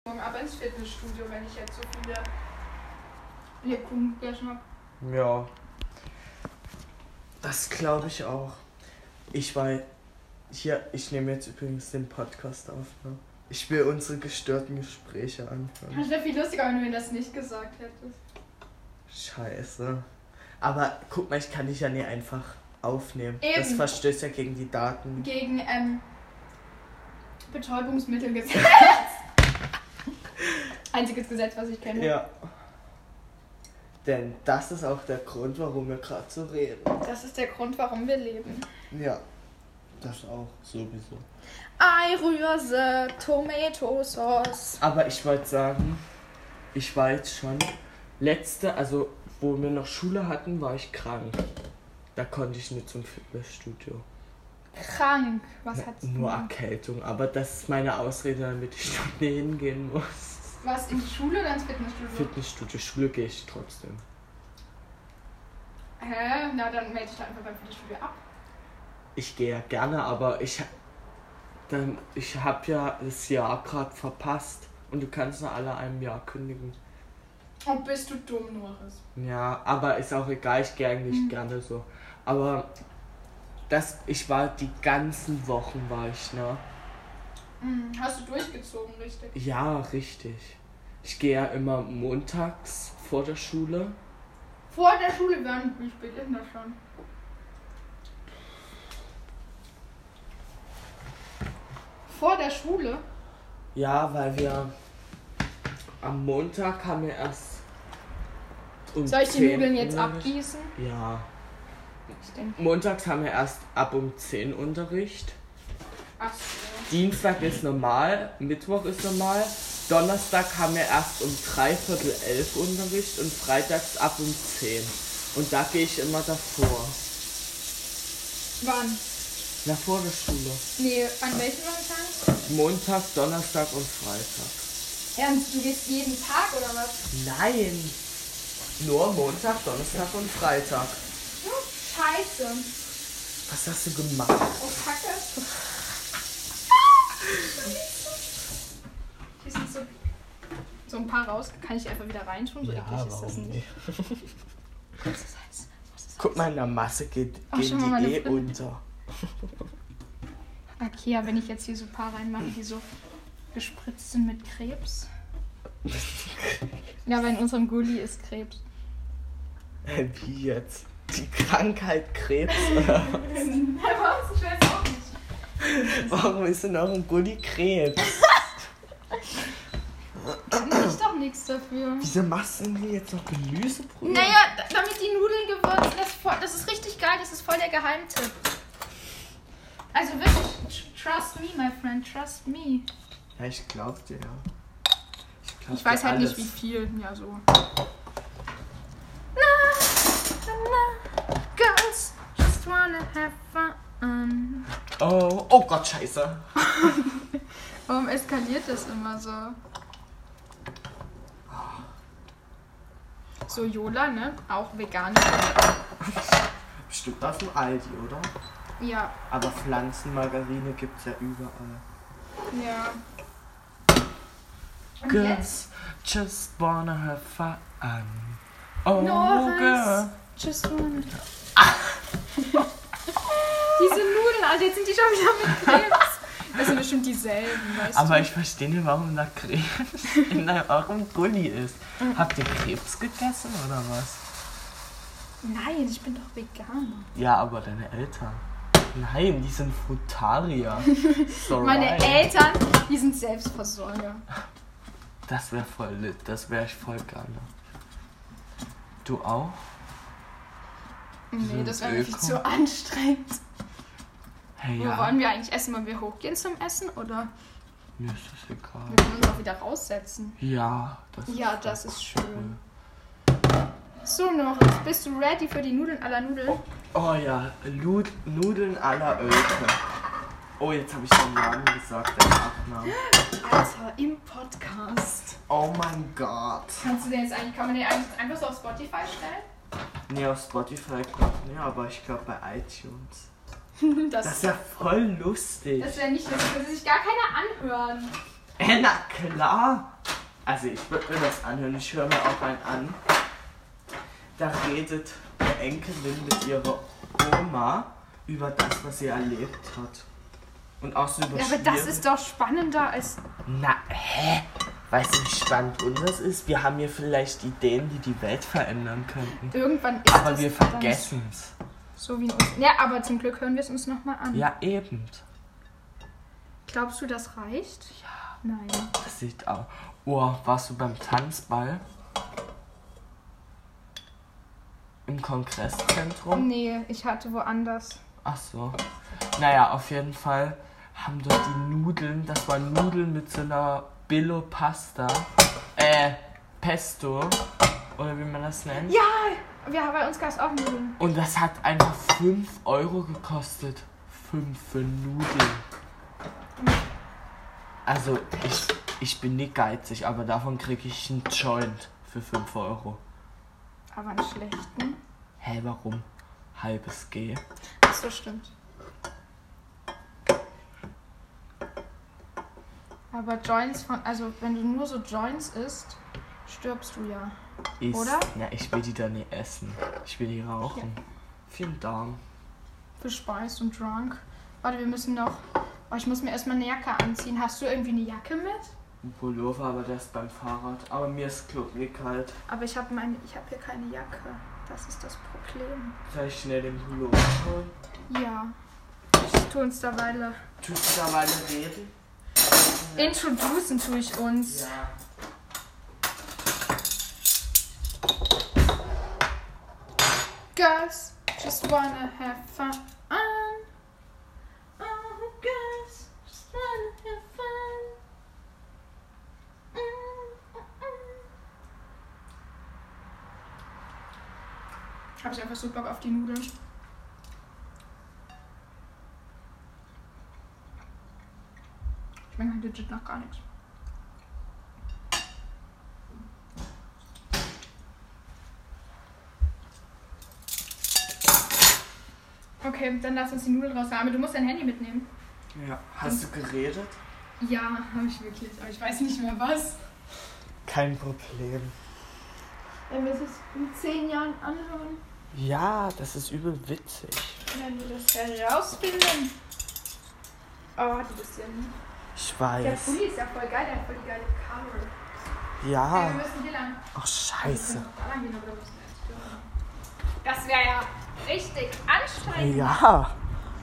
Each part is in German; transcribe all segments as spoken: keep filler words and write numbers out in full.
aber ins Fitnessstudio, wenn ich jetzt so viele Lebkuchenflaschen habe. Ja. Das glaube ich auch. Ich war hier, ich nehme jetzt übrigens den Podcast auf, ne? Ich will unsere gestörten Gespräche anhören. Das wäre viel lustiger, wenn du mir das nicht gesagt hättest. Scheiße. Aber guck mal, ich kann dich ja nicht einfach aufnehmen. Eben. Das verstößt ja gegen die Daten. Gegen, ähm, Betäubungsmittelgesetz. Einziges Gesetz, was ich kenne. Ja. Denn das ist auch der Grund, warum wir gerade so reden. Das ist der Grund, warum wir leben. Ja. Das auch, sowieso. Eiwürze, Tomato Sauce. Aber ich wollte sagen, ich war jetzt schon letzte, also wo wir noch Schule hatten, war ich krank. Da konnte ich nicht zum Fitnessstudio. Krank. Was Na, hat's nur du? Erkältung, aber das ist meine Ausrede, damit ich dort nicht hingehen muss. Was, in die Schule oder ins Fitnessstudio? Fitnessstudio, Schule gehe ich trotzdem. Hä? Na, dann melde ich da einfach beim Fitnessstudio ab. Ich gehe ja gerne, aber ich, dann, ich habe ja das Jahr gerade verpasst und du kannst nach alle einem Jahr kündigen. Und bist du dumm, Norris? Ja, aber ist auch egal, ich gehe eigentlich Mhm. gerne so. Aber das, ich war die ganzen Wochen war ich, ne? Mhm. Hast du durchgezogen, richtig? Ja, richtig. Ich gehe ja immer montags vor der Schule. Vor der Schule werden, wie spät ist denn das schon? Vor der Schule? Ja, weil wir am Montag haben wir erst um Soll ich die zehn Nudeln jetzt Unterricht. abgießen? Ja. Ich denke. Montags haben wir erst ab um zehn Unterricht. Ach so. Dienstag ist normal, Mittwoch ist normal. Donnerstag haben wir erst um dreiviertel elf Unterricht und freitags ab um zehn. Und da gehe ich immer davor. Wann? Na, vor der Schule. Nee, an welchen Tagen? Montag, Donnerstag und Freitag. Ernst, du gehst jeden Tag oder was? Nein! Nur Montag, Donnerstag und Freitag. Hm, scheiße. Was hast du gemacht? Oh, Kacke. Hier sind so, so ein paar raus. Kann ich einfach wieder reintun? So eklig ist das nicht. Was ist das? Was ist das? Guck mal, in der Masse geht, Ach, gehen schau mal, die meine eh Brille. unter. Okay, ja, wenn ich jetzt hier so ein paar reinmache, die so gespritzt sind mit Krebs. Ja, aber in unserem Gulli ist Krebs. Wie jetzt? Die Krankheit Krebs? Oder? Was? Ich weiß auch nicht. Warum ist denn auch ein Gulli Krebs? Kann ich doch nichts dafür. Wieso machst du denn hier jetzt noch Gemüsebrühe? Naja, d- damit die Nudeln gewürzt, das, voll, das ist richtig geil, das ist voll der Geheimtipp. Also wirklich, trust me, my friend, trust me. Ja, ich glaub dir, ja. Ich, glaub Ich weiß dir halt alles. nicht, wie viel, ja so. Girls just wanna have fun. Oh, oh Gott, scheiße. Warum eskaliert das immer so? So, Yola, ne? Auch vegan. Bestimmt aus dem Aldi, oder? Ja, Aber Pflanzenmargarine gibt's ja überall. ja. Und Girls jetzt? just wanna have fun. Oh, Norris. girl. Just wanna... Diese Nudeln, Alter, jetzt sind die schon wieder mit Krebs. Das sind bestimmt dieselben, weißt Aber du? ich verstehe nicht, warum da Krebs in eurem Gulli ist. Habt ihr Krebs gegessen oder was? Nein, ich bin doch Veganer. Ja, aber deine Eltern. Nein, die sind Frutarier. Sorry. Meine Eltern, die sind Selbstversorger. Das wäre voll lit, das wäre ich voll gerne. Du auch? Nee, sind das wäre mir viel Öko. zu anstrengend. Hey, Wo ja. wollen wir eigentlich essen? Wollen wir hochgehen zum Essen oder Mir ist das egal. wir können uns auch wieder raussetzen? Ja, das Ja, ist das voll ist schön. So, Norris, bist du ready für die Nudeln à la Nudeln? Oh ja, Lud Nudeln à la Oelke. Oh, jetzt habe ich den Namen gesagt, den Nachnamen. Alter, im Podcast. Oh mein Gott. Kannst du den jetzt eigentlich, kann man den eigentlich einfach so auf Spotify stellen? Nee, auf Spotify glaube ich nicht, aber ich glaube bei iTunes. Das, Das ist ja voll lustig. das wäre nicht lustig, das will sich gar keiner anhören. Äh, na klar. Also ich würde mir das anhören, ich höre mir auch einen an. Da redet eine Enkelin mit ihrer Oma über das, was sie erlebt hat. Und auch so über Ja, aber das ist doch spannender als... Na, hä? Weißt du, wie spannend unseres ist? Wir haben hier vielleicht Ideen, die die Welt verändern könnten. Irgendwann ist Aber es wir vergessen es. So wie in uns. Ja, aber zum Glück hören wir es uns nochmal an. Ja, eben. Glaubst du, das reicht? Ja. Nein. Das sieht auch. Oh, warst du beim Tanzball? Im Kongresszentrum? Nee, ich hatte woanders. Ach so. Naja, auf jeden Fall haben dort die Nudeln, das waren Nudeln mit so einer Billo Pasta, äh, Pesto, oder wie man das nennt. Ja, wir haben bei uns gab es auch Nudeln. Und das hat einfach fünf Euro gekostet. fünf für Nudeln. Also, ich, ich bin nicht geizig, aber davon kriege ich einen Joint für fünf Euro. Aber einen schlechten. Hä, warum? Halbes G. Ach so, stimmt. Aber Joints von, also wenn du nur so Joints isst, stirbst du ja. Ist, oder? Na, ich will die da nicht essen. Ich will die rauchen. Ja. Vielen Dank. Für Speis und Drunk. Warte, wir müssen noch... Oh, ich muss mir erstmal eine Jacke anziehen. Hast du irgendwie eine Jacke mit? Ein Pullover, aber der ist beim Fahrrad. Aber mir ist klubrig kalt. Aber ich habe meine, ich habe hier keine Jacke. Das ist das Problem. Soll ich schnell den Pullover holen? Ja. Ich tue uns derweil... Tust du derweil reden? Ja. Introducen tue ich uns. Ja. Girls just wanna have fun. Oh, girls just wanna have fun. Hab ich einfach so Bock auf die Nudeln. Schmecken halt legit noch gar nichts. Okay, dann lass uns die Nudeln raus. Aber du musst dein Handy mitnehmen. Ja. Hast du geredet? Ja, habe ich wirklich. Aber ich weiß nicht mehr was. Kein Problem. Wenn wir es in zehn Jahren anhören. Ja, das ist übel witzig. Wenn wir das herausfinden. Oh, die bisschen. Ich weiß. Der Pulli ist ja voll geil, der hat voll die geile Cover. Ja. Hey, wir müssen hier lang. Ach, scheiße. Wir können auch da lang gehen, aber da müssen wir jetzt durch. Das wäre ja richtig anstrengend. Ja.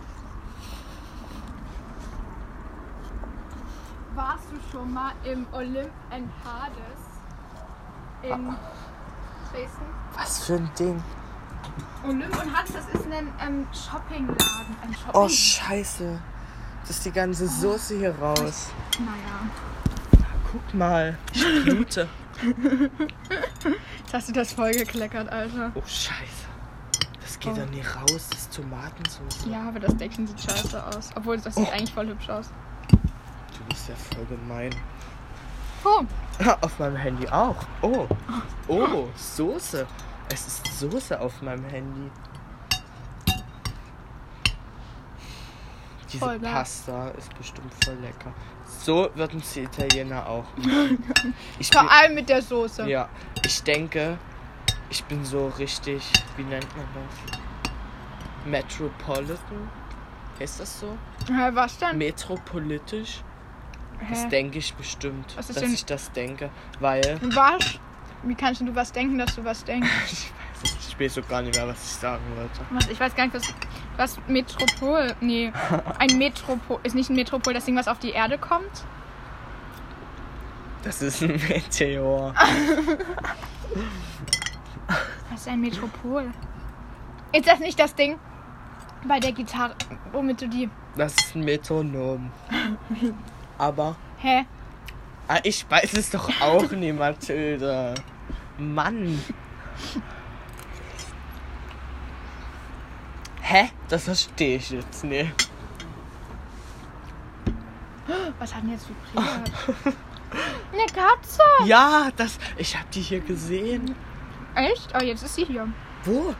Warst du schon mal im Olymp and Hades in Dresden? Was für ein Ding. Olymp und Hades, das ist ein ähm, Shoppingladen. Ein Shopping Oh, scheiße. Das ist die ganze Soße hier raus. Naja. Guck mal. Ich blute. Jetzt hast du das voll gekleckert, Alter. Oh, scheiße. Das geht oh. doch nicht raus. Das ist Tomatensauce. Ja, aber das Deckchen sieht scheiße aus. Obwohl, das sieht oh. eigentlich voll hübsch aus. Du bist ja voll gemein. Oh. Auf meinem Handy auch. Oh. Oh, Soße. Es ist Soße auf meinem Handy. Diese voll Pasta ist bestimmt voll lecker. So würden es die Italiener auch. Ich Vor bin, allem mit der Soße. Ja, ich denke, ich bin so richtig, wie nennt man das? Metropolitan? Heißt das so? Hä, was denn? Metropolitisch? Hä? Das denke ich bestimmt, was ist dass denn? ich das denke, weil... Was? Wie kannst du was denken, dass du was denkst? Ich weiß nicht, ich weiß so gar nicht mehr, was ich sagen wollte. Was? Ich weiß gar nicht, was, was Metropol... Nee, ein Metropol... Ist nicht ein Metropol das Ding, was auf die Erde kommt? Das ist ein Meteor. Was ist ein Metropol? Ist das nicht das Ding bei der Gitarre, womit du die... Das ist ein Metronom. Aber... Hä? Ah, ich weiß es doch auch nicht, Mathilde. Mann. Hä? Das verstehe ich jetzt nicht. Was hat denn jetzt vibriert? Eine Katze! Ja, das... Ich hab die hier gesehen. Echt? Oh, jetzt ist sie hier. Wo?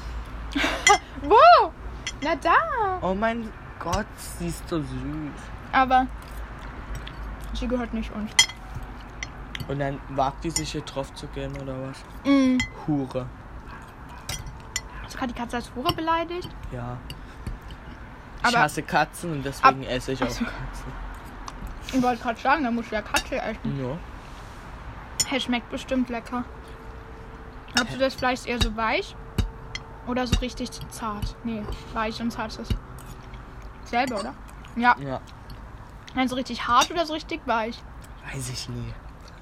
Wo? Na da. Oh mein Gott, sie ist so süß. Aber sie gehört nicht uns. Und dann wagt die sich hier drauf zu gehen, oder was? Mm. Hure. Hast du gerade die Katze als Hure beleidigt? Ja. Ich Aber hasse Katzen und deswegen ab, esse ich auch also, Katzen. Ich wollte gerade sagen, da musst du ja Katze essen. Ja. Hey, schmeckt bestimmt lecker. Hast du das Fleisch eher so weich? Oder so richtig zart? Nee, weich und zart ist selber, oder? Ja. Ja. Nein, so richtig hart oder so richtig weich? Weiß ich nie.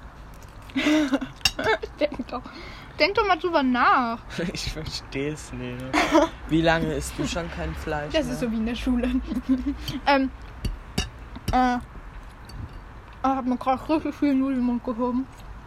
Denk doch. Denk doch mal drüber nach. Ich verstehe es nicht. Wie lange isst du schon kein Fleisch Das mehr? ist so wie in der Schule. ähm. Äh. Ich hab mir gerade richtig viel Nudeln im Mund gehoben.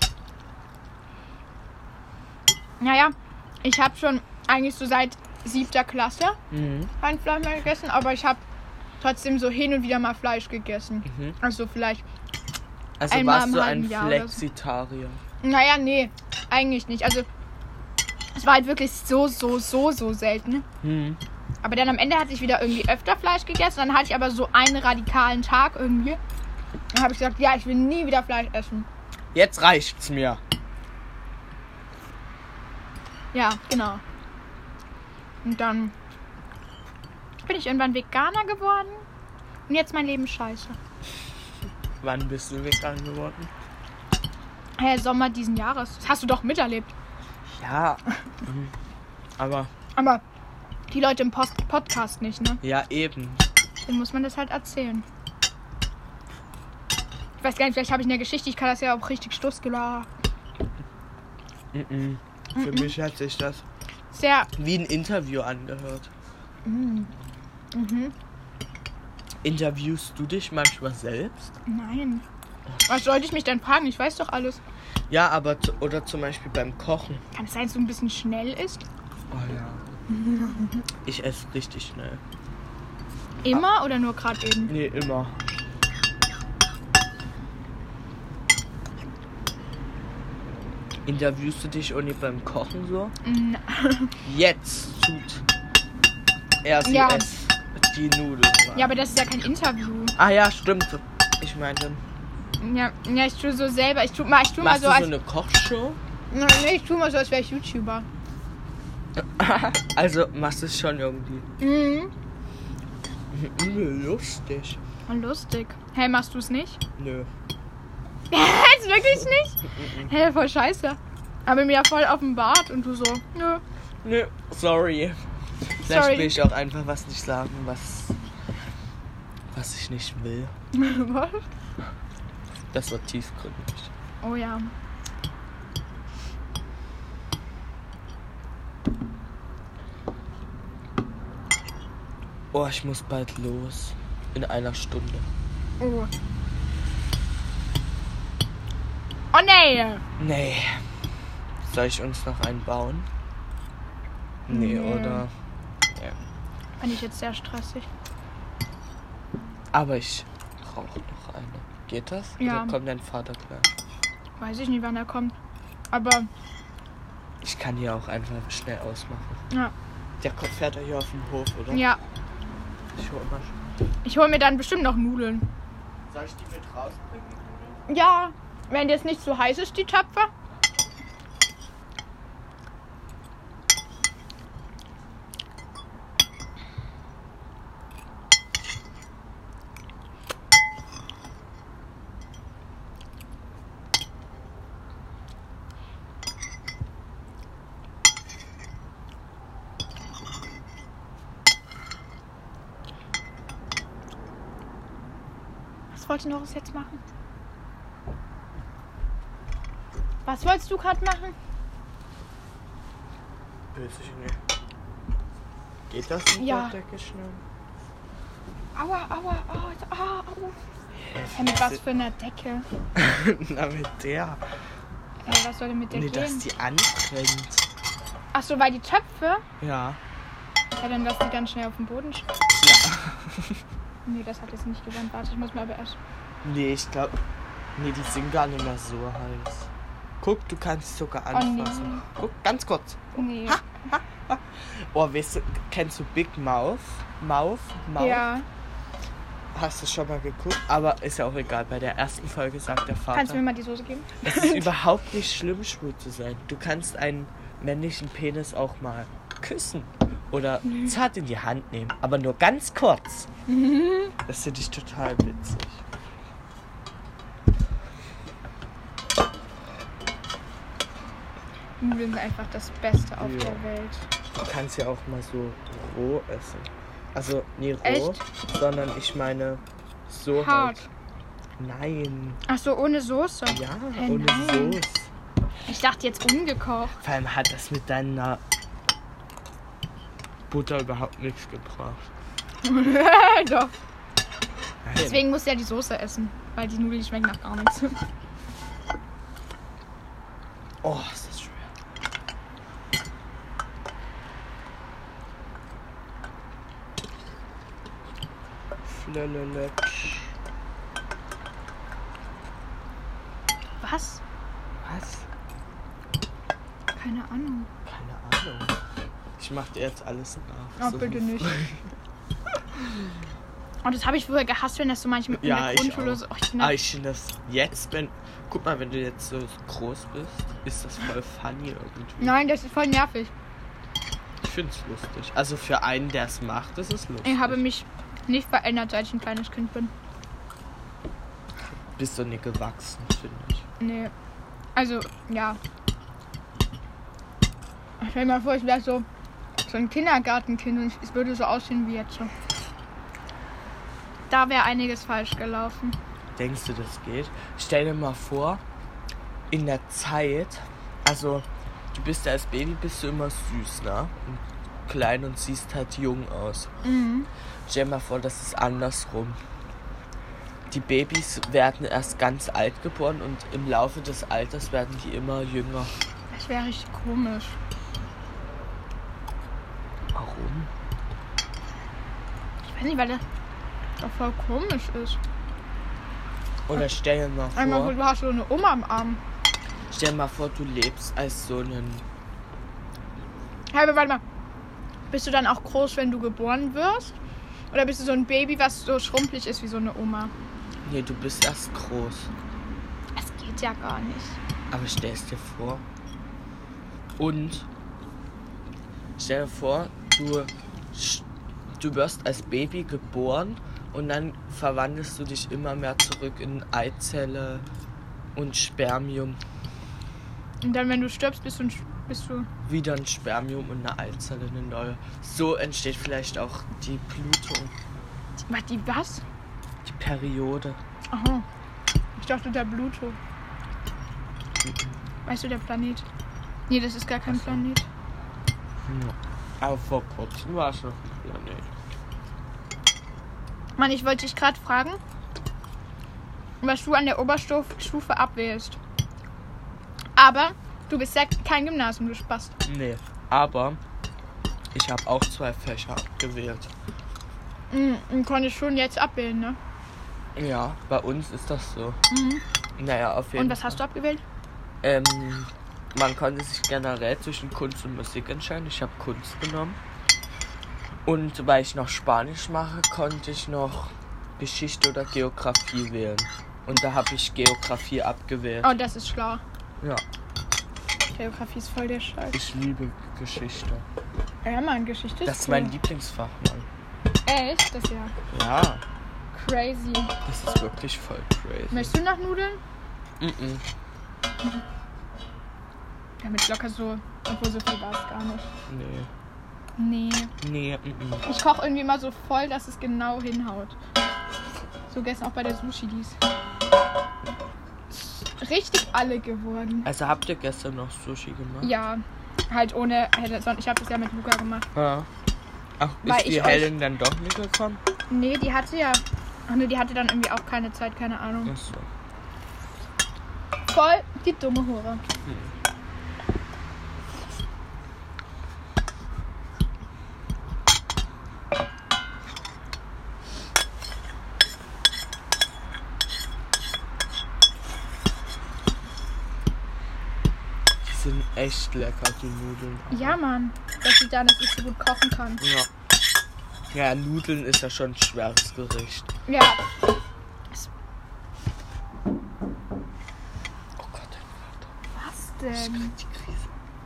Naja, ich habe schon eigentlich so seit siebter Klasse Mhm. kein Fleisch mehr gegessen, aber ich habe trotzdem so hin und wieder mal Fleisch gegessen. Mhm. Also vielleicht, Also Einmal warst im du ein halben Jahr oder so. Flexitarier? naja, nee, eigentlich nicht. Also es war halt wirklich so, so, so, so selten. Mhm. Aber dann am Ende hatte ich wieder irgendwie öfter Fleisch gegessen. Dann hatte ich aber so einen radikalen Tag irgendwie. Dann habe ich gesagt, ja, ich will nie wieder Fleisch essen. Jetzt reicht's mir. Ja, genau. Und dann bin ich irgendwann Veganer geworden. Und jetzt mein Leben scheiße. Wann bist du vegan geworden? Hey, Sommer diesen Jahres. Das hast du doch miterlebt. Ja. Mhm. Aber, Aber die Leute im Post Podcast nicht, ne? ja eben. Dann muss man das halt erzählen. Ich weiß gar nicht, vielleicht habe ich eine Geschichte. Ich kann das ja auch richtig Stussgelacht. Mhm. Für Mhm. mich hat sich das Sehr. wie ein Interview angehört. Mhm. Mhm. Interviewst du dich manchmal selbst? Nein. Was sollte ich mich denn fragen? Ich weiß doch alles. Ja, aber zu, oder zum Beispiel beim Kochen. Kann es sein, dass du ein bisschen schnell isst? Oh ja. Ich esse richtig schnell. Immer oder nur gerade eben? Nee, immer. Interviewst du dich Uni beim Kochen so? Mm, Jetzt tut er sie Ja. es die Nudeln. rein. Ja, aber das ist ja kein Interview. Ah ja, stimmt. Ich meinte, Ja, ja, ich tue so selber. Ich tue mal, ich tue mal machst so du so als. eine Kochshow? Nein, nee, ich tue mal so, als wäre ich YouTuber. Also machst du es schon irgendwie. Mhm. Übel lustig. Und lustig. Hey, machst du es nicht? Nö. Jetzt wirklich nicht? Hey, voll scheiße. Aber mir ja voll offenbart und du so, nö. Nö, sorry. Vielleicht Sorry. will ich auch einfach was nicht sagen, was, was ich nicht will. Was? Das war tiefgründig. Oh ja. Oh, ich muss bald los. In einer Stunde. Oh. Oh nee. Nee. Soll ich uns noch einen bauen? Nee, Nee. oder? Ja. Fand ich jetzt sehr stressig. Aber ich brauche noch eine. Geht das? Ja. Oder kommt dein Vater gleich? Weiß ich nicht, wann er kommt. Aber, Ich kann hier auch einfach schnell ausmachen. ja. Der kommt- fährt er hier auf dem Hof, oder? Ja. Ich hol mal. Ich hole mir dann bestimmt noch Nudeln. Soll ich die mit rausbringen? Ja. Wenn jetzt nicht zu heiß ist, die Töpfe. Was wollte Norris jetzt machen? Was wolltest du gerade machen? Weiß ich nicht. Geht das mit Ja. der Decke schnell? Aua, aua, aua, aua, aua. Hä, Hey, mit was für einer Decke? Na, mit der. Ey, was soll denn mit der Nee, gehen? dass die anbrennt. Ach so, weil die Töpfe? Ja. Ja, dann lass die ganz schnell auf den Boden stehen. Ja. Nee, das hat jetzt nicht gewandt. Warte, ich muss mal aber erst... Nee, ich glaube. Nee, die sind gar nicht mehr so heiß. Guck, du kannst sogar Oh, anfassen. nee. Guck, ganz kurz. Nee. Oh, weißt du, kennst du Big Mouth? Mouth? Mouth? Ja. hast du schon mal geguckt? Aber ist ja auch egal. Bei der ersten Folge sagt der Vater... Kannst du mir mal die Soße geben? Es ist überhaupt nicht schlimm, schwul zu sein. Du kannst einen männlichen Penis auch mal küssen. Oder zart in die Hand nehmen. Aber nur ganz kurz. Das finde ich total witzig. Nudeln sind einfach das Beste auf Ja. der Welt. Du kannst ja auch mal so roh essen. Also nie roh, Echt? sondern ich meine so Hart. halt. Nein. Ach so, ohne Soße? Ja, Hä, ohne nein. Soße. Ich dachte jetzt ungekocht. Vor allem hat das mit deiner Butter überhaupt nichts gebracht. Doch. Nein. Deswegen musst du ja die Soße essen. Weil die Nudeln schmecken nach gar nichts. Oh, ist das schwer. Flalala. Was? Was? Keine Ahnung. Keine Ahnung. Ich mach dir jetzt alles nach. Oh, So bitte wie- nicht. Und das habe ich früher gehasst, wenn das so manchmal in Ja, der ich Grundschule auch. so. Oh, ich Ah, ne, ich finde das jetzt, wenn... Guck mal, wenn du jetzt so groß bist, ist das voll funny irgendwie. Nein, das ist voll nervig. Ich finde es lustig. Also für einen, der es macht, ist es lustig. Ich habe mich nicht verändert, seit ich ein kleines Kind bin. Bist du nicht gewachsen, finde ich. Nee. Also, ja. Stell dir mal vor, ich wäre so, so ein Kindergartenkind und es würde so aussehen wie jetzt so. Da wäre einiges falsch gelaufen. Denkst du, das geht? Stell dir mal vor, in der Zeit, also du bist ja als Baby, bist du immer süß, ne? Und klein und siehst halt jung aus. Mhm. Stell dir mal vor, das ist andersrum. Die Babys werden erst ganz alt geboren und im Laufe des Alters werden die immer jünger. Das wäre richtig komisch. Warum? Ich weiß nicht, weil das doch voll komisch ist. Oder stell dir mal Einmal, vor, du hast so eine Oma am Arm. stell dir mal vor, du lebst als so einen... Hey, aber warte mal. Bist du dann auch groß, wenn du geboren wirst? Oder bist du so ein Baby, was so schrumpelig ist wie so eine Oma? Nee, du bist erst groß. Das geht ja gar nicht. Aber stell es dir vor. Und stell dir vor, du, sch- du wirst als Baby geboren und dann verwandelst du dich immer mehr zurück in Eizelle und Spermium. Und dann, wenn du stirbst, bist du, ein, bist du Wieder ein Spermium und eine Eizelle, eine neue. So entsteht vielleicht auch die Blutung, Was, die was? die Periode. Aha. Ich dachte, der Pluto. Weißt du, der Planet? Nee, das ist gar kein Ach so. Planet. Ja. Aber vor kurzem war es noch ein Planet. Mann, ich wollte dich gerade fragen, was du an der Oberstufe abwählst. Aber du bist ja kein Gymnasium, du Spast. Nee, aber ich habe auch zwei Fächer abgewählt. Mhm, und konntest schon jetzt abwählen, ne? Ja, bei uns ist das so. Mhm. Naja, auf jeden Und was hast du abgewählt? Ähm, man konnte sich generell zwischen Kunst und Musik entscheiden. Ich habe Kunst genommen. Und weil ich noch Spanisch mache, konnte ich noch Geschichte oder Geografie wählen. Und da habe ich Geografie abgewählt. Oh, das ist schlau. Ja, Geografie ist voll der Scheiß. ich liebe Geschichte. Ja, Mann, Geschichte ist Das ist cool. mein Lieblingsfach, Mann. Echt? Das ist ja Ja, crazy. das ist wirklich voll crazy. Möchtest du noch Nudeln? Mm-mm. Ja, mit locker so, obwohl so viel war es gar nicht. Nee. Nee. Nee, mm-mm. Ich koche irgendwie immer so voll, dass es genau hinhaut. So gestern auch bei der Sushi-Dies. Richtig alle geworden. Also habt ihr gestern noch Sushi gemacht? Ja, halt ohne Helen. Ich habe das ja mit Luca gemacht. Ja. Ach, Weil ist die ich euch- Helen dann doch nicht gekommen? Nee, die hatte ja... Ach nee, die hatte dann irgendwie auch keine Zeit, keine Ahnung. Achso. Voll die dumme Hure. Die sind echt lecker, die Nudeln. Ja, Mann. Dass sie dann, dass ich so gut kochen kann. Ja. Ja, Nudeln ist ja schon ein schweres Gericht. Ja. Oh Gott, dein Vater. Was Ich denn? krieg die Krise.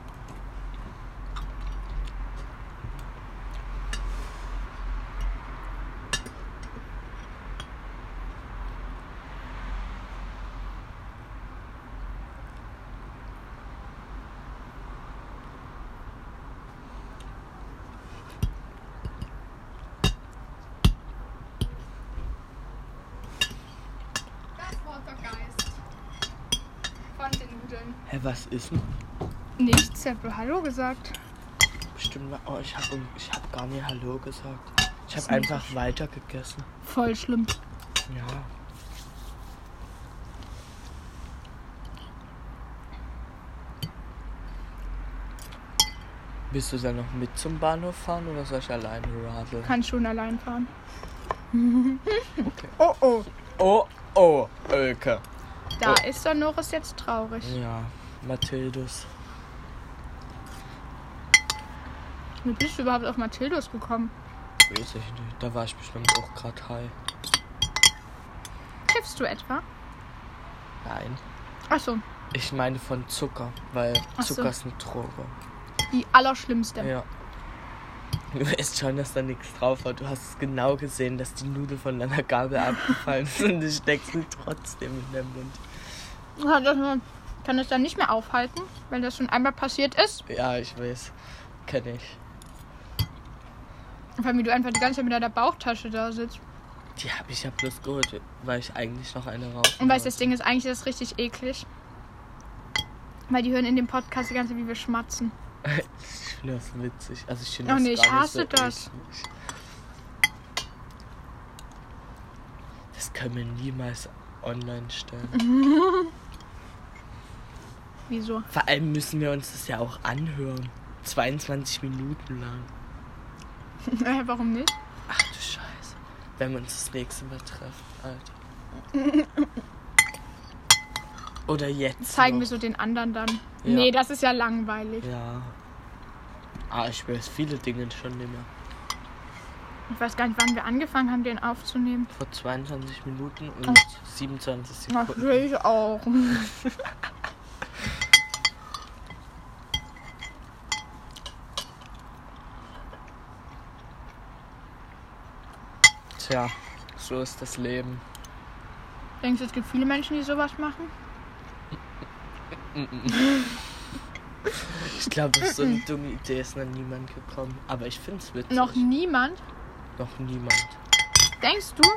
Das Poltergeist. Von den Nudeln. Hä, was ist denn? Nichts, ich habe Hallo gesagt. Bestimmt, mal- oh, ich habe ich hab gar nicht Hallo gesagt. Ich Das habe ist einfach weiter gegessen. Voll schlimm. Ja. Willst du dann noch mit zum Bahnhof fahren oder soll ich alleine radeln? Kann schon allein fahren. Okay. Oh oh. Oh, oh, Ölke. Da Oh. ist der Norris jetzt traurig. Ja, Mathildus. Wie bist du überhaupt auf Mathildus gekommen? Weiß ich nicht. Da war ich bestimmt auch gerade high. Kiffst du etwa? Nein. Achso, Ich meine von Zucker, weil Ach so. Zucker ist eine Droge. die allerschlimmste. Ja. Du weißt schon, dass da nichts drauf war. Du hast es genau gesehen, dass die Nudel von deiner Gabel abgefallen ist und du steckst sie trotzdem in den Mund. Ja, das, kann das dann nicht mehr aufhalten, wenn das schon einmal passiert ist? Ja, ich weiß. Kenn ich. Vor allem, wie du einfach die ganze Zeit mit deiner Bauchtasche da sitzt. Die habe ich ja bloß geholt, weil ich eigentlich noch eine rauchen Und weißt du, das wollte. Ding ist, eigentlich ist das richtig eklig. Weil die hören in dem Podcast die ganze Zeit, wie wir schmatzen. Ich finde das witzig. Also ich finde Oh das nee, ich gar hasse nicht so das. eklig. Das können wir niemals online stellen. Wieso? Vor allem müssen wir uns das ja auch anhören. zweiundzwanzig Minuten lang. Äh, warum nicht? Ach du Scheiße. Wenn wir uns das nächste Mal treffen, Alter. Oder jetzt. Zeigen noch. wir so den anderen dann. Ja. Nee, das ist ja langweilig. Ja. Ah, ich weiß viele Dinge schon nicht mehr. Ich weiß gar nicht, wann wir angefangen haben, den aufzunehmen. Vor zweiundzwanzig Minuten und Oh. siebenundzwanzig Ach, Sekunden. will ich auch. Tja, so ist das Leben. Denkst du, es gibt viele Menschen, die sowas machen? Ich glaube, so eine dumme Idee ist noch niemand gekommen. Aber ich finde es witzig. Noch niemand? Noch niemand. Denkst du?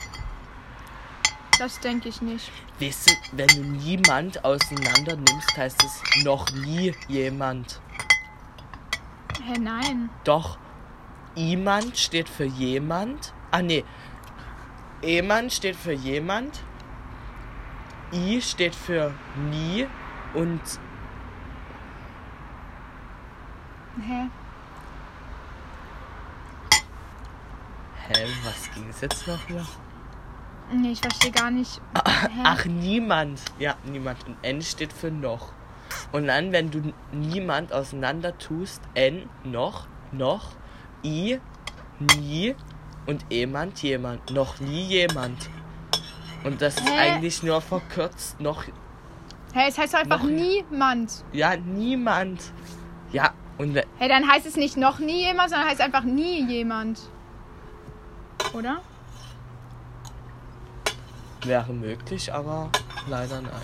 Das denke ich nicht. Weißt du, wenn du niemand auseinander nimmst, heißt es noch nie jemand. Hä, nein. Doch, jemand steht für jemand. Ah, nee. Jemand steht für jemand. I steht für nie. Und Hä? hä, was ging es jetzt noch mal? Nee, ich verstehe gar nicht. Hä? Ach, niemand. Ja, niemand. Und N steht für noch. Und dann, wenn du niemand auseinander tust, N, noch, noch, I, nie und jemand, jemand. Noch nie jemand. Und das ist Hä? eigentlich nur verkürzt noch. Hä, es heißt doch einfach Noch- niemand. Ja, niemand. Ja, und we- Hä, dann heißt es nicht noch nie jemand, sondern heißt einfach nie jemand. Oder? wäre möglich, aber leider nein.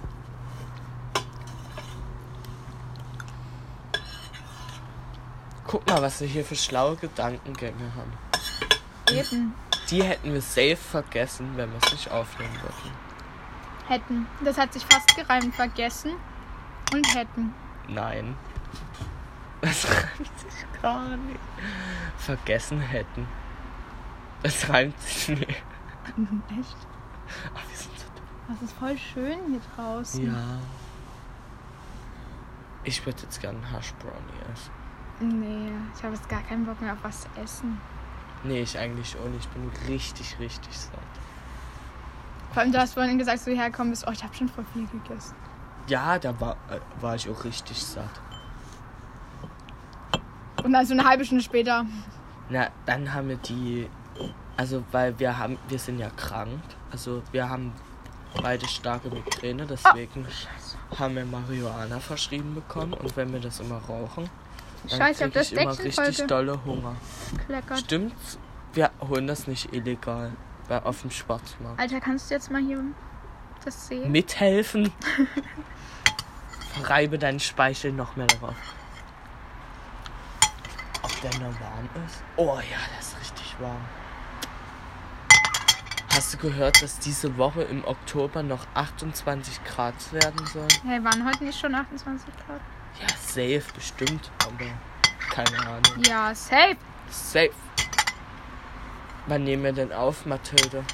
Guck mal, was wir hier für schlaue Gedankengänge haben. Eben. Die hätten wir safe vergessen, wenn wir es nicht aufnehmen würden. Hätten. Das hat sich fast gereimt. Vergessen und hätten. Nein. Das reimt sich gar nicht. Vergessen hätten. Das reimt sich nicht. Echt? Ach, wir sind so dumm. Das ist voll schön hier draußen. Ja. Ich würde jetzt gerne einen Hash Brownie essen. Nee, ich habe jetzt gar keinen Bock mehr auf was zu essen. Nee, ich eigentlich auch nicht. Ich bin richtig, richtig satt. Vor allem, du hast vorhin gesagt, so herkommen bist, oh, ich habe schon voll viel gegessen. Ja, da war, äh, war ich auch richtig satt. Und dann so eine halbe Stunde später, Na, dann haben wir die, also weil wir haben, wir sind ja krank, also wir haben beide starke Migräne, deswegen oh, haben wir Marihuana verschrieben bekommen und wenn wir das immer rauchen, dann Scheiße, kriege ich das immer richtig dolle Hunger. Kleckert. Stimmt's? Wir holen das nicht illegal bei auf dem Schwarzmarkt. Alter, kannst du jetzt mal hier das sehen? Mithelfen? Reibe deinen Speichel noch mehr darauf. Ob der noch warm ist? Oh ja, der ist richtig warm. Hast du gehört, dass diese Woche im Oktober noch achtundzwanzig Grad werden soll? Hey, waren heute nicht schon achtundzwanzig Grad? Ja, safe, bestimmt, aber keine Ahnung. Ja, safe. Safe. Wann nehmen wir denn auf, Mathilde?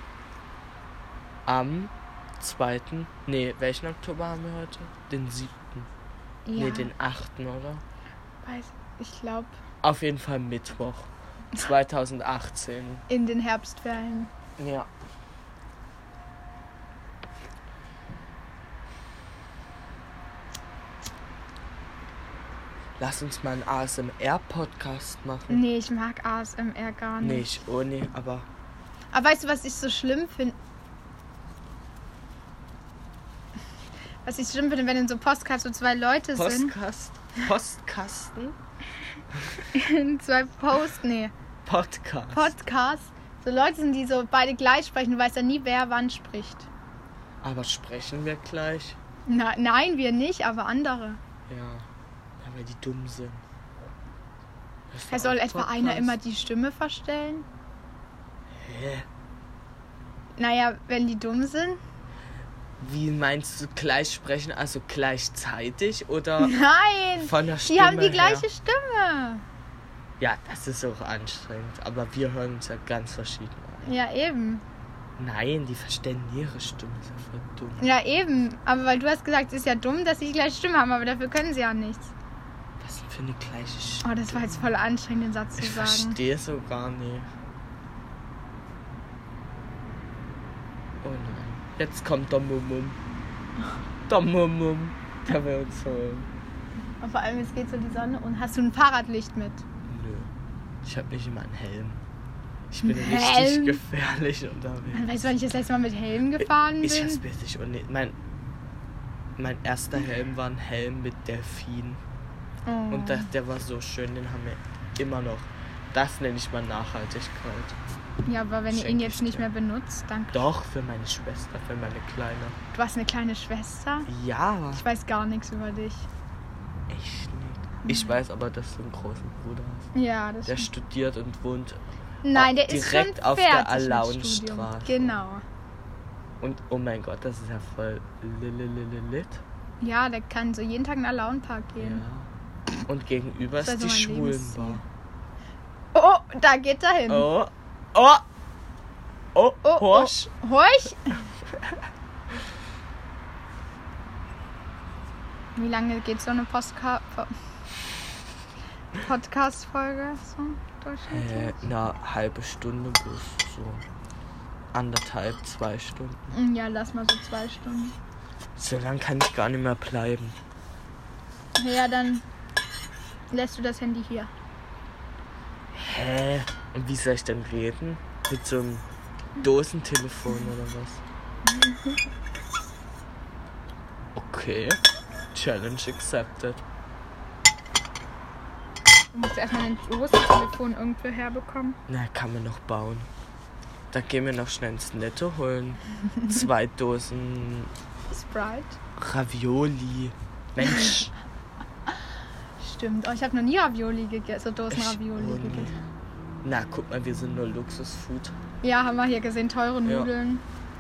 Am zweiten Nee, welchen Oktober haben wir heute? Den siebten Ja. Nee, den achten oder? Weiß, ich glaube. Auf jeden Fall Mittwoch. zweitausendachtzehn In den Herbstferien. Ja. Lass uns mal einen A S M R-Podcast machen. Nee, ich mag A S M R gar nicht. Nee, ich, oh nee, aber... Aber weißt du, was ich so schlimm finde? Was ich schlimm finde, wenn in so Podcasts so zwei Leute Postkast, Postkasten? sind. zwei Post, nee. Podcast. Podcasts. So Leute sind, die so beide gleich sprechen. Du weißt ja nie, wer wann spricht. Aber sprechen wir gleich? Na, nein, wir nicht, aber andere. Ja. Ja, weil die dumm sind. Hörst du Er soll auch etwa Podcast? einer immer die Stimme verstellen? Hä? Naja, wenn die dumm sind? Wie meinst du gleich sprechen? Also gleichzeitig oder Nein! von der Stimme Die haben die her? gleiche Stimme. Ja, das ist auch anstrengend. Aber wir hören uns ja ganz verschieden an. Ja, eben. Nein, die verstellen ihre Stimme. Das ist ja voll dumm. Ja, eben. Aber weil du hast gesagt, es ist ja dumm, dass sie die gleiche Stimme haben, aber dafür können sie ja nichts. Was denn für eine gleiche Stimme? Oh, das war jetzt voll anstrengend, den Satz zu Ich sagen. verstehe so gar nicht. Oh nein. Jetzt kommt der Mumum. Der Mumum. Der will uns holen. Und vor allem, es geht so die Sonne. Und hast du ein Fahrradlicht mit? Nö. Ich hab nicht immer einen Helm. Ich bin Ein richtig Helm? gefährlich unterwegs. Weißt du, wann ich das letzte Mal mit Helm gefahren bin? Ich hasse nicht. Und nicht. Mein, mein erster Helm war ein Helm mit Delfin. Oh. Und der, der war so schön, den haben wir immer noch. Das nenne ich mal Nachhaltigkeit. Ja, aber wenn ihr Schenk ihn ich jetzt nicht dir. mehr benutzt, dann... Doch, für meine Schwester, für meine Kleine. Du hast eine kleine Schwester? Ja, Ich weiß gar nichts über dich. echt nicht. Ich weiß aber, dass du einen großen Bruder hast. Ja, das Der stimmt. studiert und wohnt Nein, der ist direkt schon auf der fertig mit Alaunstraße. Studium. Genau. Und oh mein Gott, das ist ja voll lit. Ja, der kann so jeden Tag in den Alaunpark gehen. Ja. Und gegenüber Das ist ist die also mein Lebensziel. Schwulenbar. Oh, da geht er hin. Oh, oh, oh, oh, Horsch. oh. Horch! Wie lange geht so eine Postka Po- Podcast-Folge? So, durchschnittlich? Äh, eine halbe Stunde bis so anderthalb, zwei Stunden. Ja, lass mal so zwei Stunden. So lang kann ich gar nicht mehr bleiben. Ja, dann lässt du das Handy hier. Hä? Und wie soll ich denn reden? Mit so einem Dosentelefon oder was? Okay. Challenge accepted. Du musst erstmal ein Dosentelefon irgendwo herbekommen. Na, kann man noch bauen. Da gehen wir noch schnell ins Netto holen. Zwei Dosen Sprite. Ravioli. Mensch. Stimmt. Oh, ich habe noch nie Ravioli gegessen. So Dosen Ich Ravioli auch nie. gegessen. Na, guck mal, wir sind nur Luxusfood. Ja, haben wir hier gesehen. Teure Ja. Nudeln.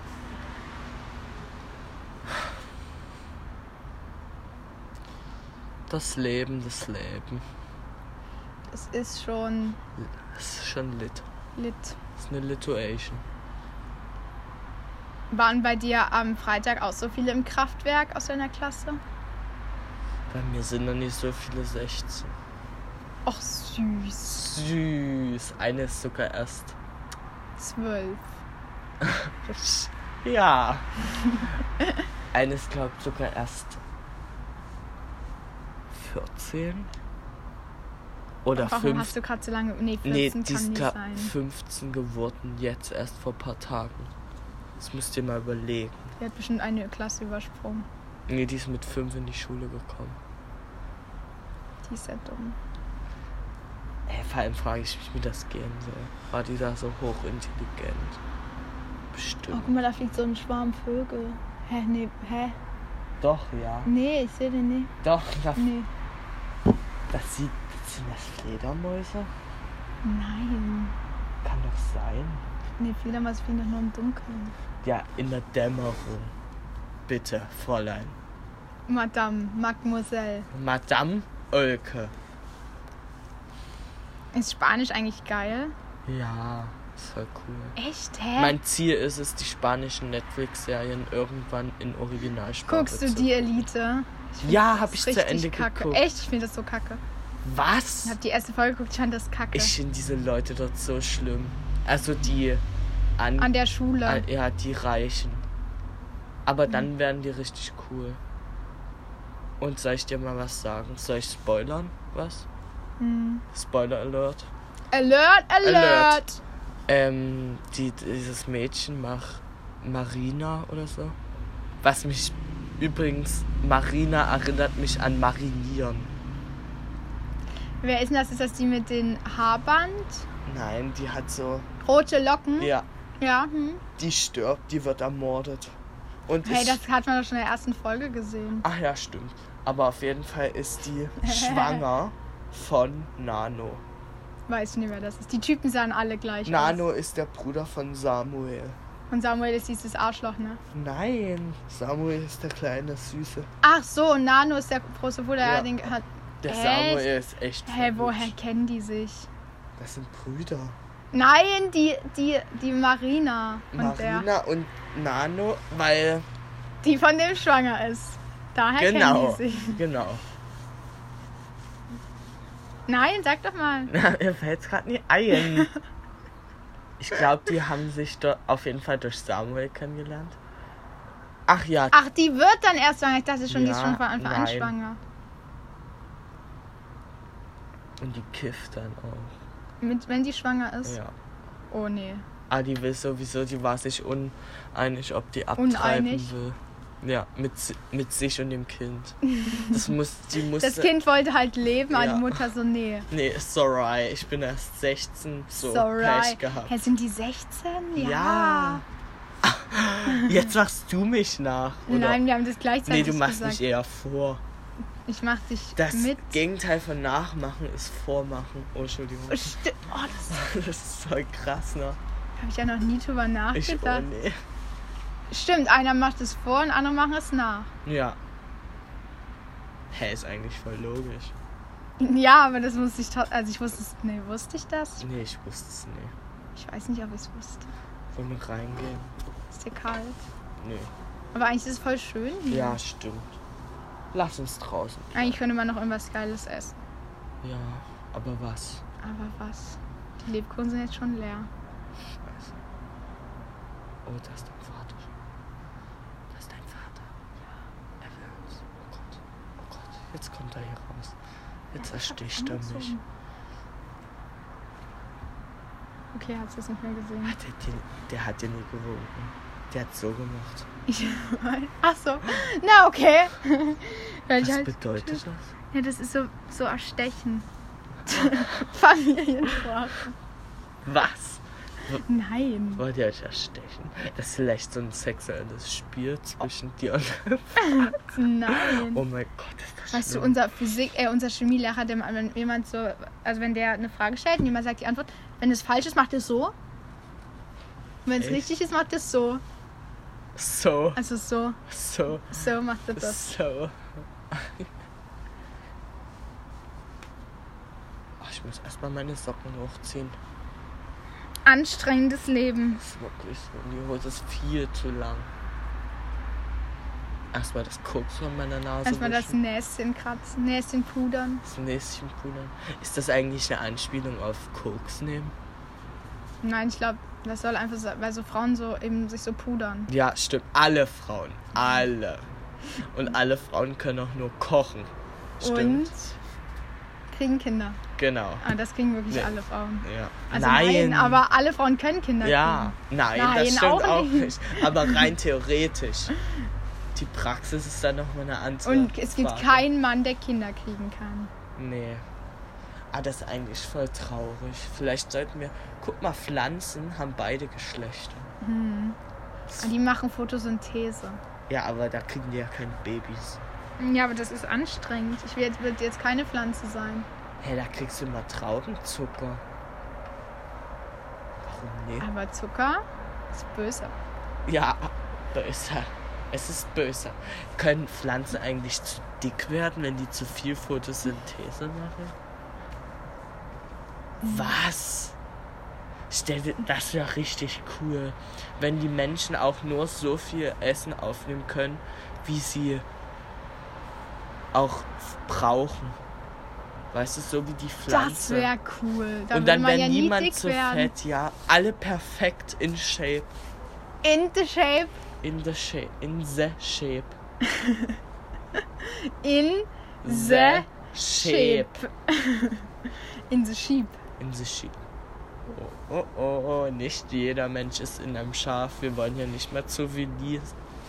Das Leben, das Leben. Es ist schon Das ist schon lit. lit. Das ist eine Lituation. Waren bei dir am Freitag auch so viele im Kraftwerk aus deiner Klasse? Bei mir sind noch nicht so viele sechzehn. Och, süß. Süß. Eine ist sogar erst. Zwölf. Ja. Eine ist, glaube ich, sogar erst vierzehn. Oder Warum fünf. hast du gerade so lange... Nee, vierzehn Nee, die kann ist nie glaub, sein. fünfzehn geworden, jetzt erst vor ein paar Tagen. Das müsst ihr mal überlegen. Die hat bestimmt eine Klasse übersprungen. Nee, die ist mit fünf in die Schule gekommen. Die ist ja dumm. Ey, vor allem frage ich mich, wie das gehen soll. War die da so hochintelligent? Oh, Bestimmt. guck mal, da fliegt so ein Schwarm Vögel. Hä, nee, hä? Doch, ja. Nee, ich sehe den nicht. Doch, das, Nee. das, sieht, das sind das Fledermäuse? Nein. Kann doch sein. Nee, Fledermaus fliegen doch nur im Dunkeln. Ja, in der Dämmerung. Bitte, Fräulein. Madame, Mademoiselle. Madame Oelke. Ist Spanisch eigentlich geil? Ja, ist voll cool. Echt? Hä? Mein Ziel ist es, die spanischen Netflix-Serien irgendwann in Originalsprache Guckst du zu die Elite? Ich find Ja, das hab ich zu richtig Ende kacke. geguckt. Echt? Ich finde das so kacke. Was? Ich hab die erste Folge geguckt, ich fand das kacke. Ich finde diese Leute dort so schlimm. Also die an, An der Schule. an ja, die Reichen. Aber dann werden die richtig cool. Und soll ich dir mal was sagen? Soll ich spoilern? Was? Hm. Spoiler Alert. Alert, alert! Alert. Ähm, die, dieses Mädchen macht Marina oder so. Was mich übrigens, Marina erinnert mich an Marinieren. Wer ist denn das? Ist das die mit den Haarband? Nein, die hat so. Rote Locken? Ja, Ja, hm. die stirbt, die wird ermordet. Und Hey, ich, das hat man doch schon in der ersten Folge gesehen. ach ja, stimmt. Aber auf jeden Fall ist die schwanger von Nano. Weiß ich nicht, wer das ist. Die Typen sahen alle gleich Nano aus. ist der Bruder von Samuel. Und Samuel ist dieses Arschloch, ne? Nein, Samuel ist der kleine Süße. Ach so, und Nano ist der große Bruder. Ja. Ja. Den hat... Der Echt? Samuel ist echt. Hä, verrückt. woher kennen die sich? Das sind Brüder. Nein, die, die, die Marina und der. Marina und Nano, weil. Die von dem schwanger ist. Daher Genau. kennen die sich. Genau. Nein, sag doch mal. Na, mir fällt's gerade nicht ein. Ich glaube, die haben sich do- auf jeden Fall durch Samuel kennengelernt. Ach ja, Ach, die wird dann erst schwanger. Ich dachte schon, die ist Ja, schon von Anfang an nein. schwanger. und die kifft dann auch. Mit, wenn die schwanger ist? Ja. Oh nee. Ah, die will sowieso, die war sich uneinig, ob die abtreiben Uneinig? will. Ja, mit, si- mit sich und dem Kind. Das muss, die musste... Das Kind wollte halt leben, aber Ja. die Mutter so, nee. Nee, sorry, ich bin erst sechzehn, so Sorry. Pech gehabt. Hä, sind die sechzehn? Ja. Ja. Jetzt machst du mich nach, oder? Nein, wir haben das Nee, gleichzeitig du machst gesagt. mich eher vor. Ich mach dich Das mit. Gegenteil von Nachmachen ist Vormachen. Oh, Entschuldigung. Sti- Oh, das Das ist voll krass, ne? habe ich ja noch nie drüber Ich, nachgedacht. oh nee. Stimmt, einer macht es vor und andere machen es nach. Ja. Hä, ist eigentlich voll logisch. Ja, aber das wusste ich to- Also ich wusste es. Nee, wusste ich das? Nee, ich wusste es nicht. Ich weiß nicht, ob ich es wusste. Wollen wir reingehen? Ist dir kalt? Nee. Aber eigentlich ist es voll schön hier. Ja, stimmt. Lass uns draußen. Eigentlich könnte man noch irgendwas Geiles essen. Ja, aber was? Aber was? Die Lebkuchen sind jetzt schon leer. Scheiße. Oh, da ist dein Vater. Da ist dein Vater. Ja. Er will uns. Oh Gott. Oh Gott. Jetzt kommt er hier raus. Jetzt ersticht er mich. Okay, hast du es nicht mehr gesehen? Hat er den, der hat dir nie gewunken. Der hat so gemacht. Ich, ach so. Na, okay. Vielleicht Was halt- bedeutet das? Ja, das ist so, so erstechen. Familiensprache. Was? Nein. Wollt ihr euch erstechen? Das ist vielleicht so ein sexuelles Spiel zwischen dir und... Nein. Oh mein Gott, ist das Weißt du, schlimm. unser Physik, äh, unser Chemielehrer, der, wenn jemand so, also wenn der eine Frage stellt und jemand sagt die Antwort, wenn es falsch ist, macht es so. Und wenn es Echt? richtig ist, macht es so. So, Also so, so, so macht er das. so. Ach, ich muss erstmal meine Socken hochziehen. Anstrengendes Leben. Das ist wirklich so. Die Hose ist viel zu lang. Erstmal das Koks von meiner Nase Erstmal das wischen. Näschen kratzen, Näschen pudern. Das Näschen pudern. Ist das eigentlich eine Anspielung auf Koks nehmen? Nein, ich glaube, das soll einfach so, weil so Frauen so eben sich so pudern. Ja, stimmt. Alle Frauen. Alle. Und alle Frauen können auch nur kochen. Stimmt. Und kriegen Kinder. Genau. Ah, das kriegen wirklich Nee. alle Frauen. Ja. Also nein. nein, aber alle Frauen können Kinder Ja, kriegen. nein, Nein, das stimmt auch auch nicht. nicht. Aber rein theoretisch. Die Praxis ist dann nochmal eine andere. Und es gibt Frage. keinen Mann, der Kinder kriegen kann. Nee. Ah, das ist eigentlich voll traurig. Vielleicht sollten wir... Guck mal, Pflanzen haben beide Geschlechter. Hm. Die machen Photosynthese. Ja, aber da kriegen die ja keine Babys. Ja, aber das ist anstrengend. Ich will jetzt, wird jetzt keine Pflanze sein. Hä, da kriegst du immer Traubenzucker. Warum nicht? Aber Zucker ist böse. Ja, böser. Es ist böser. Können Pflanzen eigentlich zu dick werden, wenn die zu viel Photosynthese machen? Was? Stell dir, das wäre richtig cool, wenn die Menschen auch nur so viel Essen aufnehmen können, wie sie auch brauchen. Weißt du, so wie die Pflanze. Das wäre cool. Da Und dann würde man wäre ja nie niemand dick zu werden. fett, ja. Alle perfekt in Shape. In the shape. In the shape. In the shape. In the shape. In the sheep. In the sheep. Oh, oh, oh, oh, nicht jeder Mensch ist in einem Schaf. Wir wollen ja nicht mehr Zoophilie.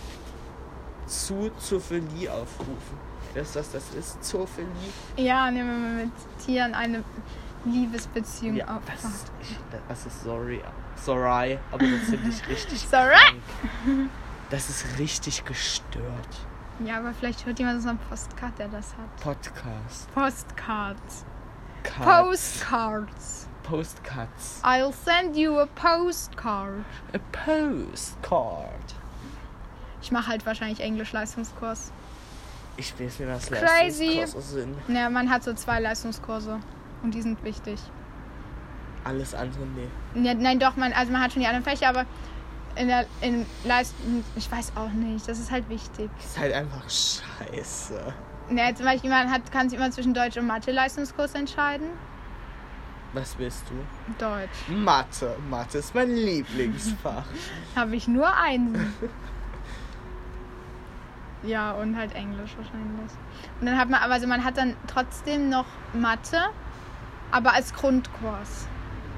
Zu Zoophilie aufrufen. Weißt du, was das ist? Zoophilie? Ja, nehmen wir mit Tieren eine Liebesbeziehung Ja, auf. das ist, ich, das ist sorry. Sorry, aber das finde ich richtig Sorry? krank. Das ist richtig gestört. Ja, aber vielleicht hört jemand so einen Postcard, der das hat. Podcast. Postcards. Cards. Postcards. Postcards. I'll send you a postcard. A postcard. Ich mache halt wahrscheinlich Englisch-Leistungskurs. Ich weiß nicht, was Crazy. Leistungskurse sind. Ja, man hat so zwei Leistungskurse. Und die sind wichtig. Alles andere, nee. Ja, nein, doch, man, also man hat schon die anderen Fächer, aber in der in Leistung, ich weiß auch nicht, das ist halt wichtig. Das ist halt einfach scheiße. Ja, zum Beispiel, man hat, kann sich immer zwischen Deutsch und Mathe-Leistungskurs entscheiden. Was willst du? Deutsch. Mathe. Mathe ist mein Lieblingsfach. Habe ich nur einen. Ja, und halt Englisch wahrscheinlich. Und dann hat man, also man hat dann trotzdem noch Mathe, aber als Grundkurs.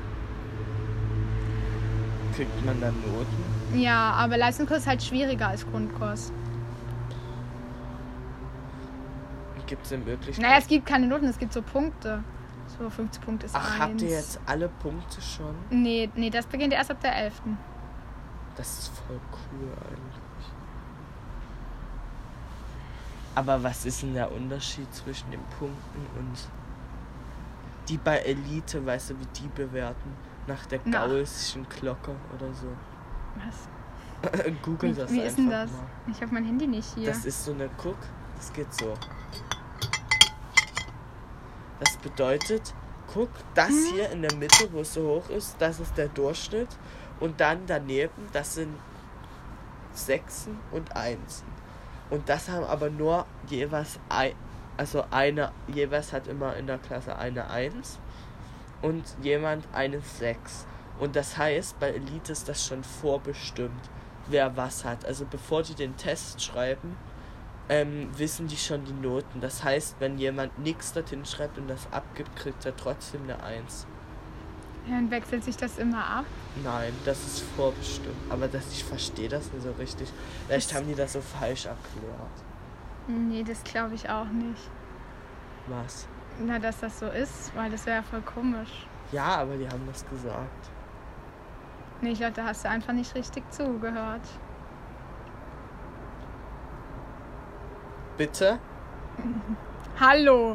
Kriegt man dann Noten? Ja, aber Leistungskurs ist halt schwieriger als Grundkurs. Gibt es denn Möglichkeiten? Naja, es gibt keine Noten, es gibt so Punkte. So fünfzig Punkte ist Ach, eins. habt ihr jetzt alle Punkte schon? Nee, nee, das beginnt erst ab der elften Das ist voll cool eigentlich. Aber was ist denn der Unterschied zwischen den Punkten und die bei Elite, weißt du, wie die bewerten? Nach der Na. Gaußschen Glocke oder so. Was? Google Wie, das wie einfach ist denn das? mal. Ich habe mein Handy nicht hier. Das ist so eine, guck, das geht so. Das bedeutet, guck, das Mhm. hier in der Mitte, wo es so hoch ist, das ist der Durchschnitt. Und dann daneben, das sind Sechsen und Einsen. Und das haben aber nur jeweils ein, also eine, jeweils hat immer in der Klasse eine Eins und jemand eine Sechs. Und das heißt, bei Elite ist das schon vorbestimmt, wer was hat. Also bevor die den Test schreiben, ähm, wissen die schon die Noten. Das heißt, wenn jemand nichts dorthin schreibt und das abgibt, kriegt er trotzdem eine Eins. Ja, und wechselt sich das immer ab? Nein, das ist vorbestimmt. Aber das, ich verstehe das nicht so richtig. Vielleicht Das- haben die das so falsch erklärt. Nee, das glaube ich auch nicht. Was? Na, dass das so ist, weil das wäre ja voll komisch. Ja, aber die haben das gesagt. Nee, ich glaube, da hast du einfach nicht richtig zugehört. Bitte? Hallo!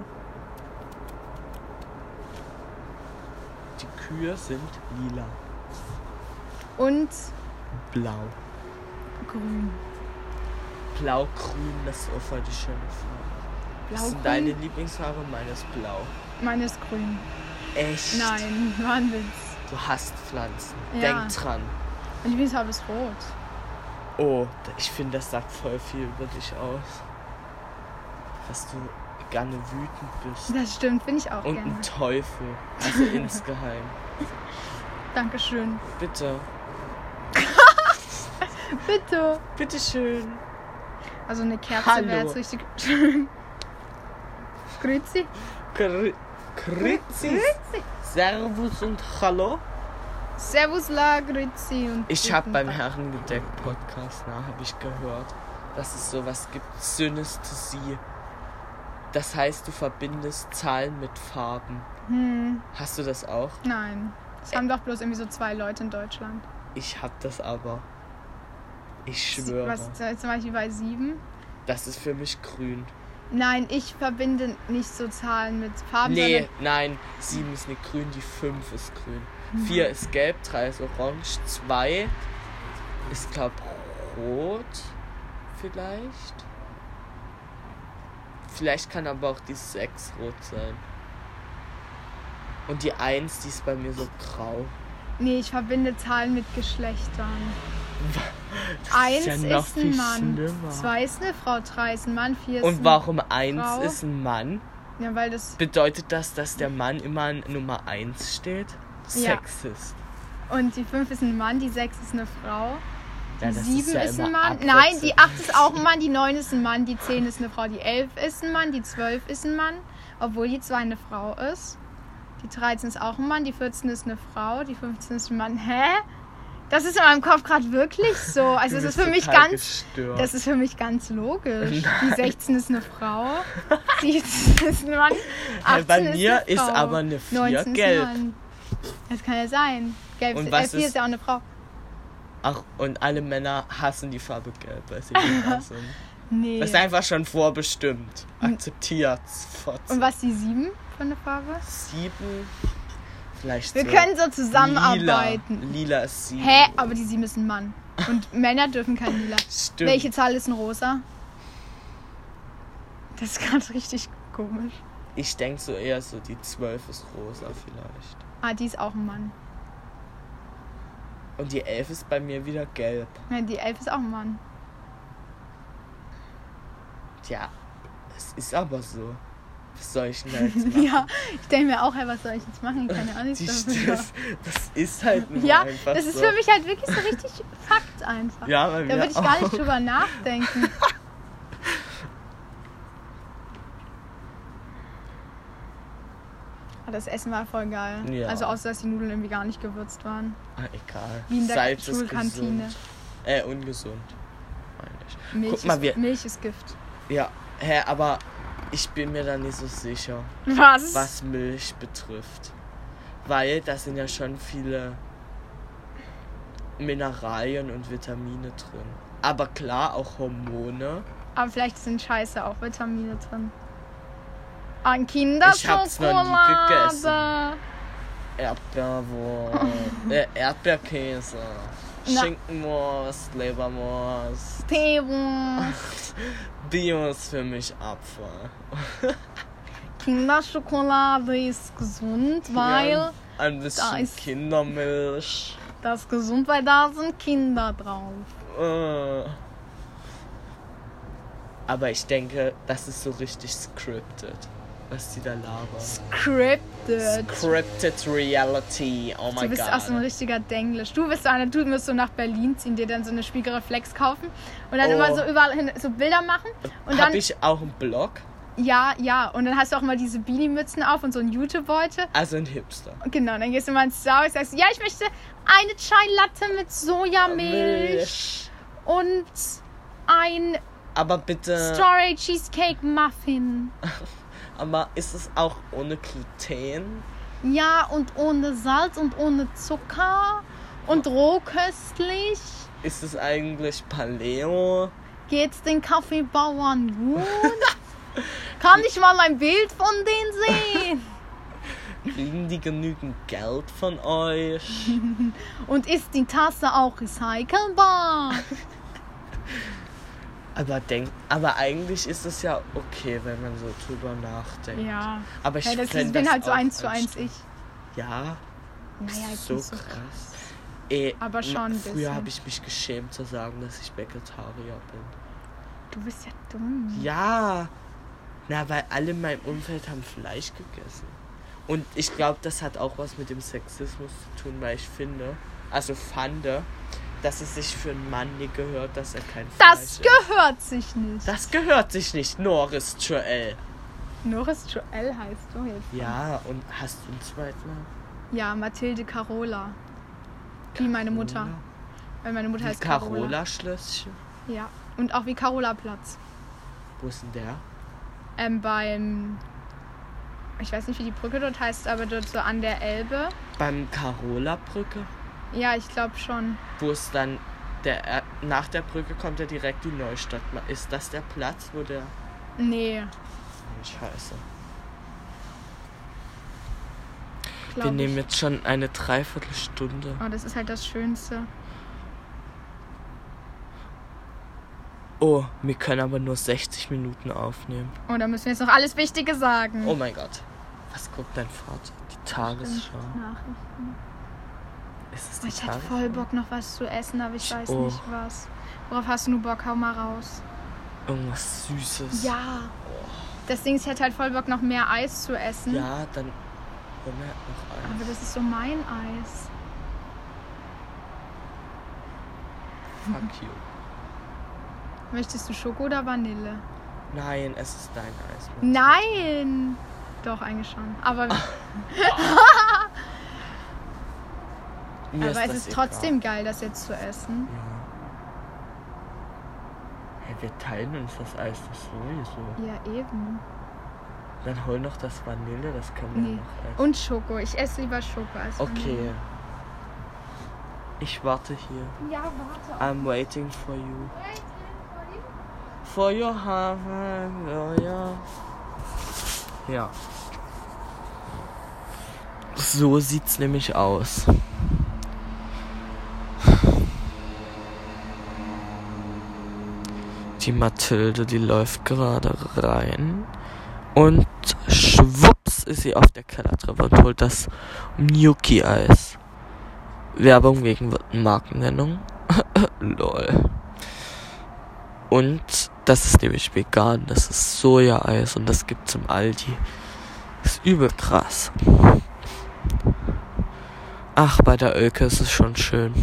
Die Kühe sind lila. Und Blau. grün. Blau-grün, das ist auch voll die schöne Farbe. Was Blau, sind grün? deine Lieblingsfarbe? Meine ist blau. Meine ist grün. Echt? Nein, war ein Witz. Du hasst Pflanzen. Ja. Denk dran. Und die Lieblingsfarbe ist rot. Oh, ich finde, das sagt voll viel über dich aus. Dass du gerne wütend bist. Das stimmt, finde ich auch Und gerne. ein Teufel. Also insgeheim. Dankeschön. Bitte. Bitte. Bitteschön. Also eine Kerze Hallo. wäre jetzt richtig schön. Grüezi. Grü Grüezi. Servus und Hallo. Servus, la, grüezi und Ich habe guten beim Tag. Herrengedeck-Podcast, na, habe ich gehört, dass es sowas gibt, Synästhesie. Das heißt, du verbindest Zahlen mit Farben. Hm, Hast du das auch? nein. Das haben doch bloß irgendwie so zwei Leute in Deutschland. Ich hab das aber. Ich Sie- schwöre. Was zum Beispiel bei sieben? Das ist für mich grün. Nein, ich verbinde nicht so Zahlen mit Farben, Nee, nein, sieben ist nicht grün, die fünf ist grün. vier ist gelb, drei ist orange, zwei ist, glaub, rot vielleicht. Vielleicht kann aber auch die sechs rot sein. Und die eins, die ist bei mir so grau. sondern... Nee, ich verbinde Zahlen mit Geschlechtern. Das Eins ist, ja noch ist ein viel Mann, schlimmer. zwei ist eine Frau, drei ist ein Mann, vier ist Und ein... warum eins Frau. ist ein Mann? Ja, weil das... Bedeutet das, dass der Mann immer an Nummer eins steht? Ja. Sexist. Und die fünf ist ein Mann, die sechs ist eine Frau. Ja, Die das sieben ja ist, immer ein Mann. abwechselnd. Nein, die acht ist auch ein Mann, die neun ist ein Mann, die zehn ist eine Frau, die elf ist ein Mann, die zwölf ist ein Mann, obwohl die zwei eine Frau ist. Die dreizehn ist auch ein Mann, die vierzehn ist eine Frau, die fünfzehn ist ein Mann. Hä? Das ist in meinem Kopf gerade wirklich so. Also Du es ist bist für mich total ganz gestört. das ist für mich ganz logisch. Nein. Die sechzehn ist eine Frau, siebzehn ist ein Mann, achtzehn bei ist mir eine ist Frau, aber eine vier neunzehn ist gelb. ein Mann. Das kann ja sein. Gelb Und ist, was äh, vier ist- ist ja auch eine Frau. Ach, und alle Männer hassen die Farbe gelb, weil sie die hassen. Nee. Das ist einfach schon vorbestimmt. Akzeptiert's. Und Fotze. was die sieben für eine Farbe? Sieben. Vielleicht Wir so. können so zusammenarbeiten. Lila. Lila ist sieben. Hä? Aber die sieben ist ein Mann. Und Männer dürfen kein Lila. Stimmt. Welche Zahl ist ein Rosa? Das ist gerade richtig komisch. Ich denke so eher so, die zwölf ist rosa vielleicht. Ah, die ist auch ein Mann. Und die elf ist bei mir wieder gelb. Nein, die elf ist auch ein Mann. Tja, es ist aber so. Was soll ich denn da jetzt machen? Ja, ich denke mir auch, hey, was soll ich jetzt machen? Keine Ahnung. Die, das, das, das ist halt nur ja, einfach das ist so. für mich halt wirklich so richtig Fakt einfach. Ja, bei Da mir würde ich gar auch. nicht drüber nachdenken. Aber das Essen war voll geil. Ja. Also außer, dass die Nudeln irgendwie gar nicht gewürzt waren. Ah, egal. Wie in der Salz ist Schulkantine. gesund. Äh, ungesund. Meine ich. Milch, Guck mal, ist, wir- Milch ist Gift. Ja, hä, aber ich bin mir da nicht so sicher, Was? was Milch betrifft. Weil da sind ja schon viele Mineralien und Vitamine drin. Aber klar, auch Hormone. Aber vielleicht sind scheiße auch Vitamine drin. An Ich hab's noch nie gegessen. Kinderschokolade. Erdbeerwurst, äh, Erdbeerkäse, Na. Schinkenwurst, Leberwurst. Teewurst. Bio ist für mich Apfel. Kinderschokolade ist gesund, weil Ja, ein Da bisschen ist- Kindermilch. das ist gesund, weil da sind Kinder drauf. Äh. Aber ich denke, das ist so richtig scripted, was die da labern. Scripted. Scripted Reality, oh Du my bist god. auch so ein richtiger Denglisch. Du bist so einer, du musst so nach Berlin ziehen, dir dann so eine Spiegelreflex kaufen und dann Oh. immer so überall hin so Bilder machen. Und Hab dann, ich auch einen Blog? ja, ja. Und dann hast du auch mal diese Beanie-Mützen auf und so einen YouTube-Beutel. Also ein Hipster. Und genau, dann gehst du mal ins Starbucks und sagst, ja, ich möchte eine Chai Latte mit Sojamilch und ein Aber bitte. Strawberry Cheesecake Muffin. Aber ist es auch ohne Gluten? Ja, und ohne Salz und ohne Zucker und rohköstlich. Ist es eigentlich Paleo? Geht's den Kaffeebauern gut? Kann ich mal ein Bild von denen sehen? Kriegen die genügend Geld von euch? Und ist die Tasse auch recycelbar? Aber denk, aber eigentlich ist es ja okay, wenn man so drüber nachdenkt. Ja. Aber ich Ja, das fänd ist, bin das halt so auch eins zu eins ich. Ja, Naja, jetzt so nicht so krass. Ey, Aber schon ein früher bisschen. habe ich mich geschämt zu sagen, dass ich Vegetarier bin. Du bist ja dumm. Ja, na, weil alle in meinem Umfeld haben Fleisch gegessen. Und ich glaube, das hat auch was mit dem Sexismus zu tun, weil ich finde, also fand, dass es sich für einen Mann nie gehört, dass er kein Fleisch Das isst. gehört sich nicht. Das gehört sich nicht, Norris Joel. Norris Joel heißt du jetzt. Ja, und hast du einen zweiten Namen? Ja, Mathilde Carola. Wie meine Mutter. Weil meine Mutter Wie heißt Carola. Carola-Schlösschen? Ja. Und auch wie Carola-Platz. Wo ist denn der? Ähm, beim... Ich weiß nicht, wie die Brücke dort heißt, aber dort so an der Elbe. Beim Carola-Brücke? Ja, ich glaube schon. Wo es dann... Der, nach der Brücke kommt ja direkt die Neustadt. Ist das der Platz, wo der... Nee. Scheiße. Glaub Wir nehmen ich. jetzt schon eine Dreiviertelstunde. Oh, das ist halt das Schönste. Oh, wir können aber nur sechzig Minuten aufnehmen. Oh, da müssen wir jetzt noch alles Wichtige sagen. Oh mein Gott. Was guckt dein Vater? Die Tagesschau. Nachrichten. Ist es Oh, die ich hätte Tagesschau? voll Bock noch was zu essen, aber ich weiß Oh. nicht was. Worauf hast du nur Bock? Hau mal raus. Irgendwas Süßes. Ja. Das Ding ist, ich hätte halt voll Bock noch mehr Eis zu essen. Ja, dann hol mir noch eins. Aber das ist so mein Eis. Fuck you. Möchtest du Schoko oder Vanille? Nein, es ist dein Eis. Mann. Nein! Doch, eigentlich schon. Aber, Mir aber es das ist egal. trotzdem geil, das jetzt zu essen. Ja. Hey, wir teilen uns das Eis das sowieso. Ja, eben. Dann hol noch das Vanille, das können wir Nee. noch essen. Und Schoko. Ich esse lieber Schoko als Okay. Vanille. Ich warte hier. Ja, warte. I'm waiting for you. For your heart, oh ja. Ja. So sieht's nämlich aus. Die Mathilde, die läuft gerade rein und schwupps ist sie auf der Kellertreppe und holt das Gnocchi-Eis. Werbung wegen Markennennung. Lol. Und das ist nämlich vegan, das ist Soja-Eis und das gibt's im Aldi. Das ist übel krass. Ach, bei der Oelke ist es schon schön.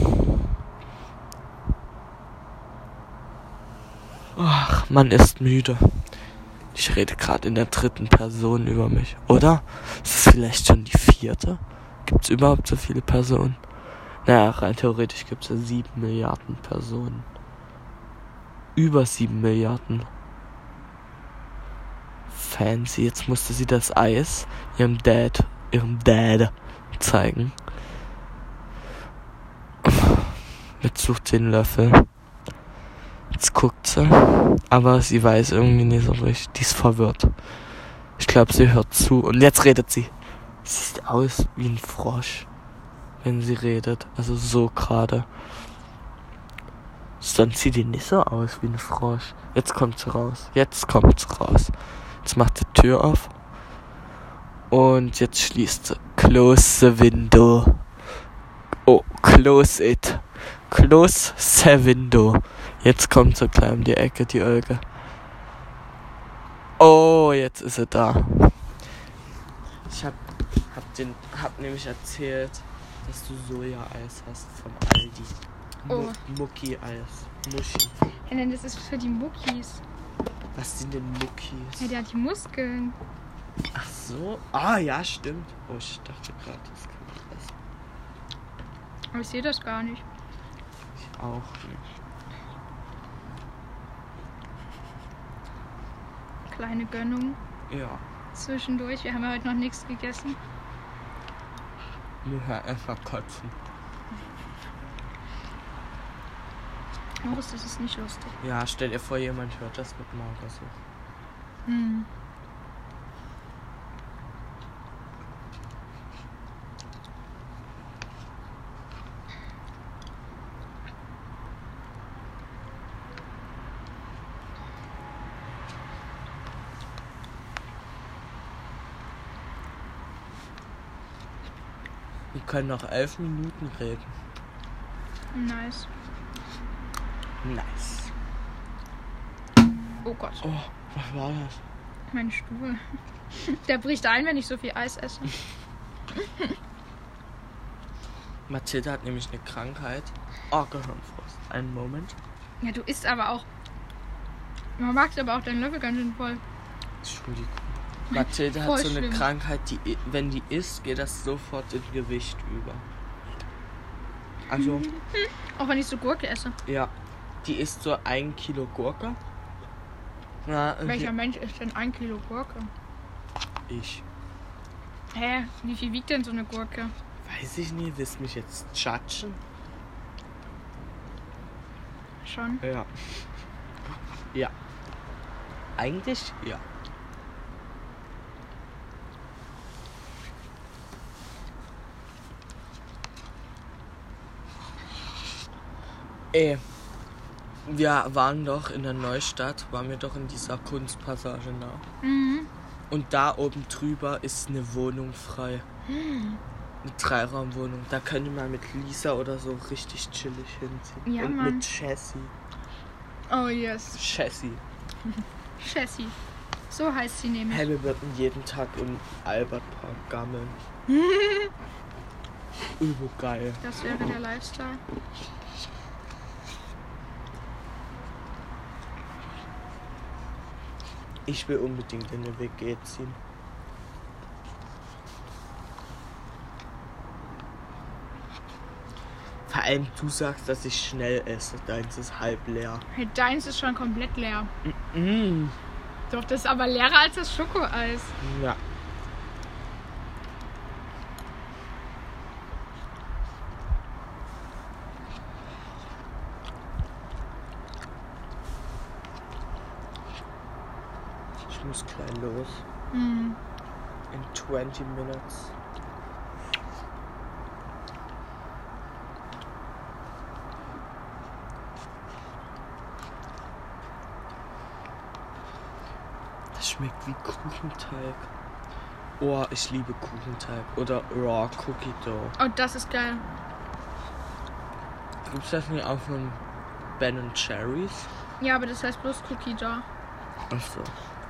Ach, man ist müde. Ich rede gerade in der dritten Person über mich, oder? Ist es vielleicht schon die vierte? Gibt's überhaupt so viele Personen? Naja, rein theoretisch gibt's ja sieben Milliarden Personen. Über sieben Milliarden. Fancy. Jetzt musste sie das Eis ihrem Dad, ihrem Dad zeigen. Jetzt sucht sie einen Löffel. Jetzt guckt sie. Aber sie weiß irgendwie nicht so richtig. Die ist verwirrt. Ich glaube, sie hört zu. Und jetzt redet sie. Sie sieht aus wie ein Frosch, wenn sie redet. Also so gerade. Sonst sieht die nicht so aus wie ein Frosch. Jetzt kommt sie raus. Jetzt kommt sie raus. Jetzt macht die Tür auf. Und jetzt schließt sie. Close the window. Oh, close it. Close the window. Jetzt kommt sie gleich um die Ecke, die Olga. Oh, jetzt ist sie da. Ich hab, hab, den, hab nämlich erzählt, dass du Soja-Eis hast vom Aldi. Oh. Mucki-Eis. Muschi. Ja, denn das ist für die Muckis. Was sind denn Muckis? Ja, der hat die Muskeln. Ach so. Ah, ja, stimmt. Oh, ich dachte gerade, das kann ich essen. Aber ich sehe das gar nicht. Ich auch nicht. Kleine Gönnung Ja. zwischendurch. Wir haben ja heute noch nichts gegessen. Nur einfach kotzen. Moritz, das ist nicht lustig. Ja, stell dir vor, jemand hört das mit Magersucht. Hm. Wir können noch elf Minuten reden. Nice. Nice. Oh Gott, Oh, was war das? mein Stuhl. Der bricht ein, wenn ich so viel Eis esse. Mathilde hat nämlich eine Krankheit. Oh, Gehirnfrost. Einen Moment. Ja, du isst aber auch. Man mag aber auch deinen Löffel ganz schön voll. Entschuldigung. Mathilde hat Voll so eine schlimm. Krankheit, die, i- wenn die isst, geht das sofort in Gewicht über. Also, Auch wenn ich so Gurke esse. ja, die isst so ein Kilo Gurke. Na, Welcher Mensch isst denn ein Kilo Gurke? ich. Hä? Wie viel wiegt denn so eine Gurke? Weiß ich nie, willst du mich jetzt judgen? Schon. Ja. Ja. Eigentlich ja. Ey, wir waren doch in der Neustadt, waren wir doch in dieser Kunstpassage nah. Mhm. Und da oben drüber ist eine Wohnung frei. Eine Dreiraumwohnung. Da könnte man mit Lisa oder so richtig chillig hinziehen. Ja, Und Mann. mit Jessie. Oh yes. Jessie. Jessie. So heißt sie nämlich. Hey, wir würden jeden Tag im Albertpark gammeln. Übel geil. Das wäre der Lifestyle. Ich will unbedingt in eine W G ziehen. Vor allem du sagst, dass ich schnell esse. Deins ist halb leer. Hey, deins ist schon komplett leer. Mm. Doch, das ist aber leerer als das Schokoeis. Ja. Ich muss gleich los. Mhm. In twenty minutes. Das schmeckt wie Kuchenteig. Oh, ich liebe Kuchenteig. Oder Raw Cookie Dough. Oh, das ist geil. Gibt's das nicht auch von Ben and Jerry's? Ja, aber das heißt bloß Cookie Dough. Achso.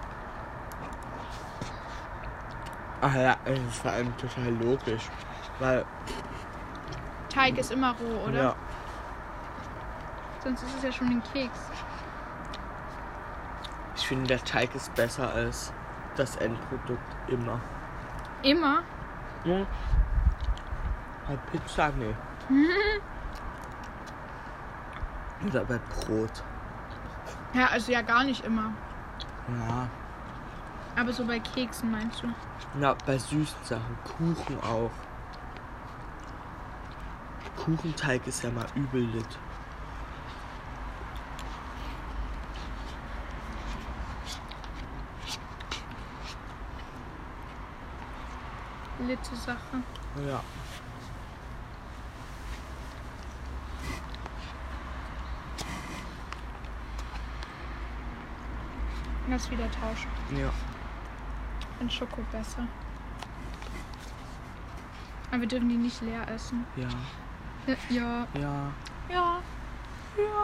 Ach ja, es ist vor allem total logisch. Weil, Teig ist immer roh, oder? ja, Sonst ist es ja schon ein Keks. ich finde, der Teig ist besser als das Endprodukt immer. Immer? Ja. Bei Pizza, nee. Oder bei Brot. Ja, also ja gar nicht immer. Ja. Aber so bei Keksen meinst du? Na, bei süßen Sachen. Kuchen auch. Kuchenteig ist ja mal übel lit. Litte Sache. Ja. Lass wieder tauschen. Ja. Ein Schoko besser. Aber wir dürfen die nicht leer essen. Ja. Ja. Ja. Ja. Ja. Ja.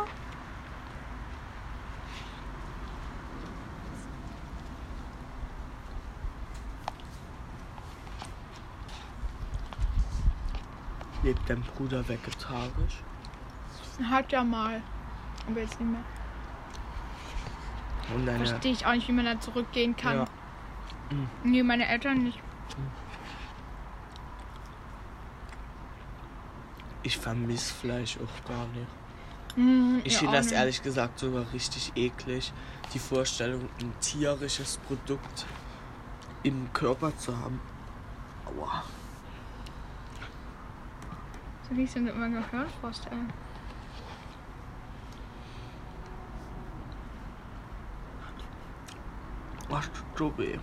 Lebt dein Bruder vegetarisch? Hat ja mal. Aber jetzt nicht mehr. Und deine... Verstehe ich auch nicht, wie man da zurückgehen kann. Ja. Mhm. Nee, meine Eltern nicht. Ich vermisse Fleisch auch gar nicht. Mhm, Ich ja, finde auch das nicht. ehrlich gesagt sogar richtig eklig, die Vorstellung, ein tierisches Produkt im Körper zu haben. Aua. So wie ich es mir immer gehört vorstelle. Was tut so weh?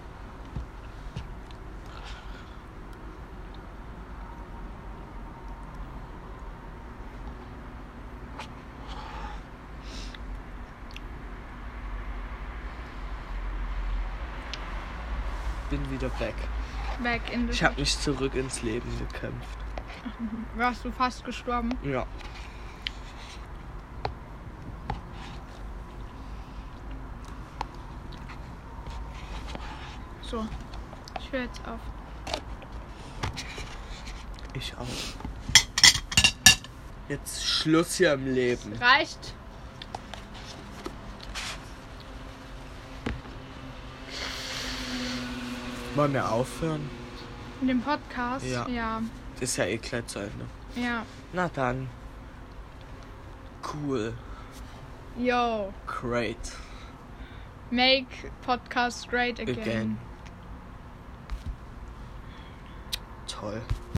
Bin wieder weg. Back in the Ich habe mich zurück ins Leben gekämpft. Warst du fast gestorben? Ja. So. Ich höre jetzt auf. Ich auch. Jetzt Schluss hier im Leben. Reicht. Wollen wir aufhören? In dem Podcast? Ja. Ja. Das ist ja eh gleich zu Ende. Ja. Na dann. Cool. Yo. Great. Make podcast great again. Again. Toll.